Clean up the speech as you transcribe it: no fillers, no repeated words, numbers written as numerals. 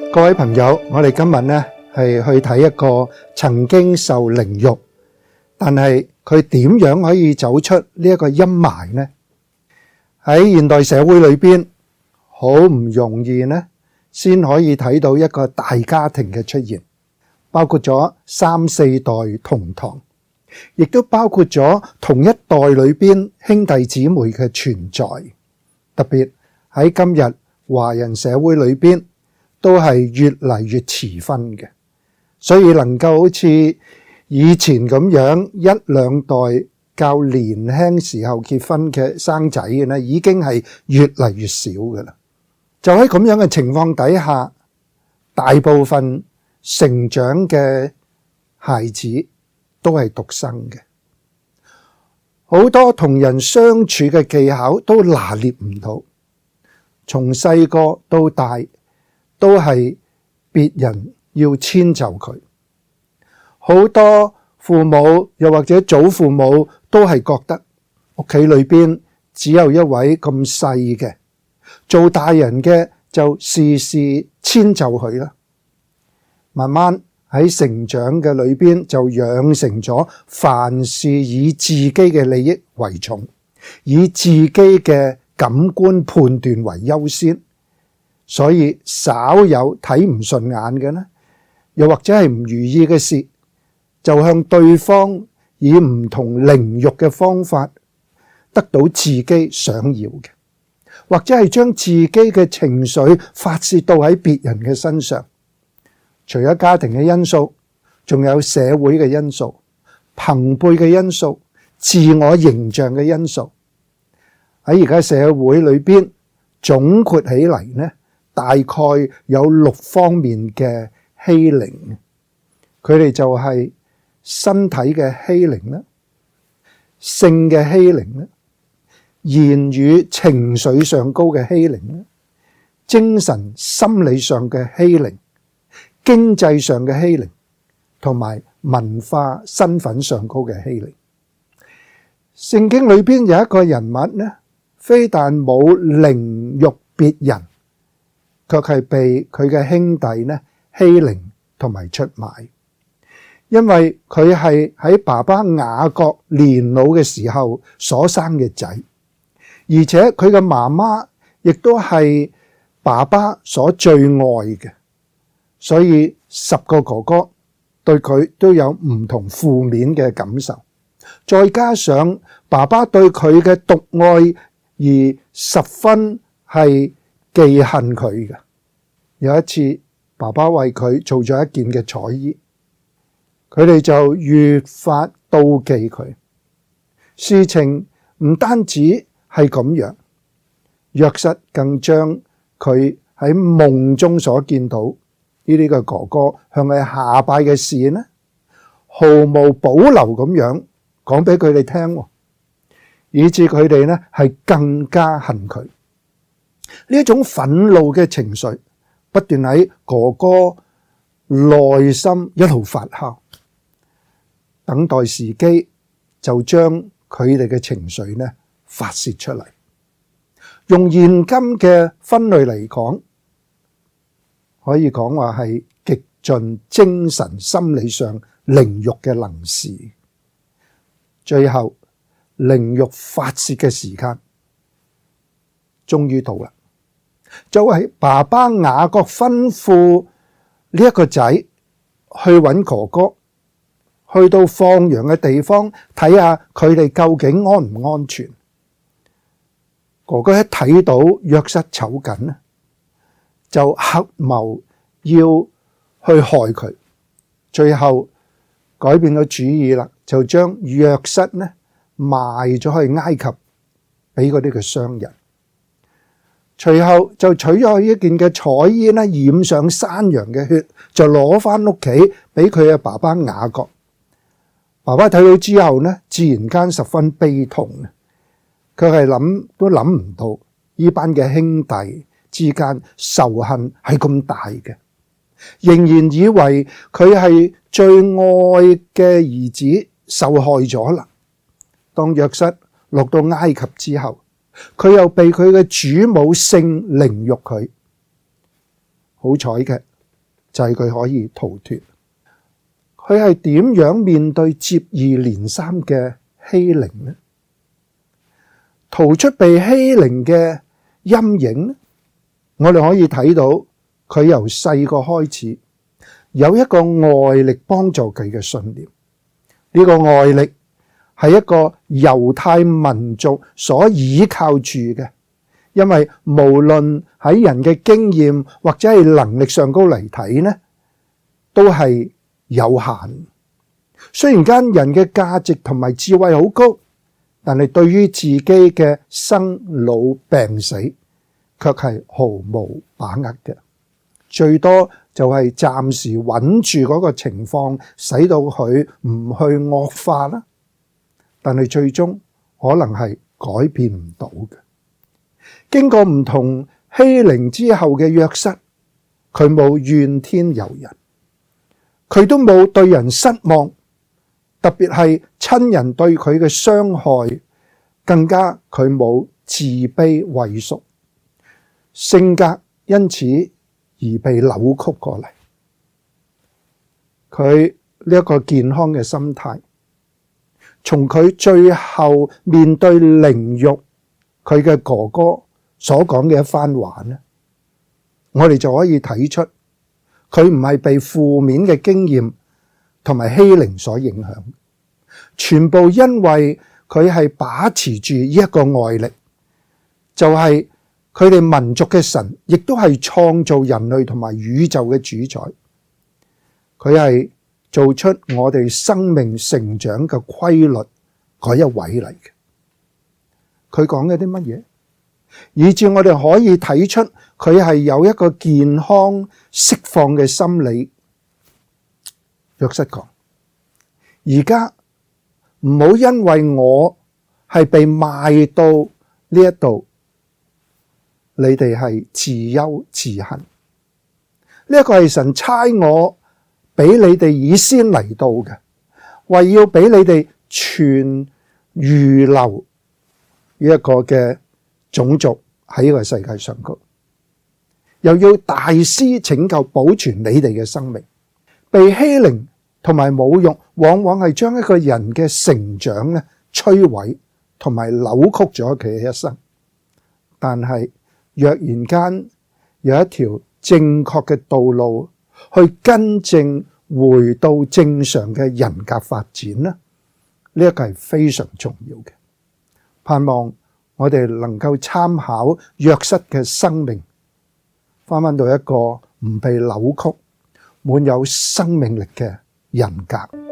各位朋友，我哋今日呢係去睇一個曾經受凌辱，但係佢點樣可以走出呢一個陰霾呢？喺現代社會裏邊，好唔容易呢，先可以睇到一個大家庭嘅出現，包括咗3、4代同堂，亦都包括咗同一代裏邊兄弟姊妹嘅存在。特別喺今日華人社會裏邊，都係越嚟越遲婚嘅，所以能夠好似以前咁樣1、2代較年輕時候結婚嘅生仔嘅呢，已經係越嚟越少㗎喇。就喺咁樣嘅情況底下，大部分成長嘅孩子都係獨生嘅，好多同人相處嘅技巧都拿捏唔到，從細個到大都係別人要遷就佢。好多父母又或者祖父母都係覺得屋企裏邊只有一位咁細嘅，做大人嘅就事事遷就佢啦。慢慢喺成長嘅裏邊就養成咗凡事以自己嘅利益為重，以自己嘅感官判斷為優先。所以稍有睇唔順眼嘅呢，又或者係唔如意嘅事，就向對方以唔同凌辱嘅方法得到自己想要嘅，或者係將自己嘅情緒發洩到喺別人嘅身上。除咗家庭嘅因素，仲有社會嘅因素、朋輩嘅因素、自我形象嘅因素。喺而家社會裏邊總括起嚟呢，大概有6方面嘅欺凌，佢哋就係身體嘅欺凌啦、性嘅欺凌啦、言語情緒上高嘅欺凌啦、精神心理上嘅欺凌、經濟上嘅欺凌，同埋文化身份上高嘅欺凌。聖經裏邊有一個人物呢，非但冇凌辱別人，卻係被佢嘅兄弟呢欺凌同埋出賣，因為佢係喺爸爸雅各年老嘅時候所生嘅仔，而且佢嘅媽媽亦都係爸爸所最愛嘅，所以10個哥哥對佢都有唔同負面嘅感受，再加上爸爸對佢嘅獨愛而十分係忌恨佢嘅。有一次，爸爸為佢做咗一件嘅彩衣，佢哋就越發妒忌佢。事情唔單止係咁樣，約瑟更將佢喺夢中所見到呢啲嘅哥哥向佢下拜嘅事呢，毫無保留咁樣講俾佢哋聽，以致佢哋呢係更加恨佢。呢一種憤怒嘅情緒不斷喺哥哥內心一路發酵，等待時機就將佢哋嘅情緒呢發洩出嚟。用現今嘅分類嚟講，可以講話係極盡精神心理上凌辱嘅能事。最後凌辱發洩嘅時間終於到啦，就係爸爸雅各吩咐呢一個仔去揾哥哥，去到放羊嘅地方睇下佢哋究竟安唔安全。哥哥一睇到約瑟醜緊，就合謀要去害佢，最後改變咗主意啦，就將約瑟呢賣咗去埃及俾嗰啲嘅商人。隨後就取咗佢一件嘅彩衣呢，染上山羊嘅血，就攞翻屋企俾佢嘅爸爸雅各。爸爸睇到之後呢，自然間十分悲痛，佢係都諗唔到呢班嘅兄弟之間仇恨係咁大嘅，仍然以為佢係最愛嘅兒子受害咗啦。當約瑟落到埃及之後，佢又被佢嘅主母性凌辱佢。好彩嘅， 就係佢可以逃脫。佢係點樣面對接二連三嘅欺凌呢？逃出被欺凌嘅陰影呢？我哋可以睇到佢由細個開始有一個外力幫助佢嘅信念。呢個外力係一個猶太民族所依靠住嘅，因為無論喺人嘅經驗或者係能力上高嚟睇呢，都係有限。雖然間人嘅價值同埋智慧好高，但係對於自己嘅生老病死卻係毫無把握嘅，最多就係暫時穩住嗰個情況，使到佢唔去惡化啦。但係最終可能係改變唔到嘅。經過唔同欺凌之後嘅約瑟，佢冇怨天尤人，佢都冇對人失望，特別係親人對佢嘅傷害，更加佢冇自卑畏縮，性格因此而被扭曲過嚟。佢呢一個健康嘅心態，從佢最後面對凌辱佢嘅哥哥所講嘅一番話呢，我哋就可以睇出佢唔係被負面嘅經驗同埋欺凌所影響，全部因為佢係把持住呢一個外力，就係佢哋民族嘅神，亦都係創造人類同埋宇宙嘅主宰。佢係做出我哋生命成長嘅規律嗰一位嚟嘅。佢講嘅啲乜嘢，以致我哋可以睇出佢係有一個健康釋放嘅心理。約瑟講：而家唔好因為我係被賣到呢一度，你哋係自憂自恨。呢一個係神差我俾你哋以先嚟到嘅，為要俾你哋全預留呢一個嘅種族喺呢個世界上高，又要大施拯救保存你哋嘅生命。被欺凌同埋侮辱往往係將一個人嘅成長咧摧毀同埋扭曲咗佢嘅一生。但係若然間有一條正確嘅道路去更正回到正常嘅人格發展咧，呢一個係非常重要嘅。盼望我哋能夠參考約瑟嘅生命，翻到一個唔被扭曲、滿有生命力嘅人格。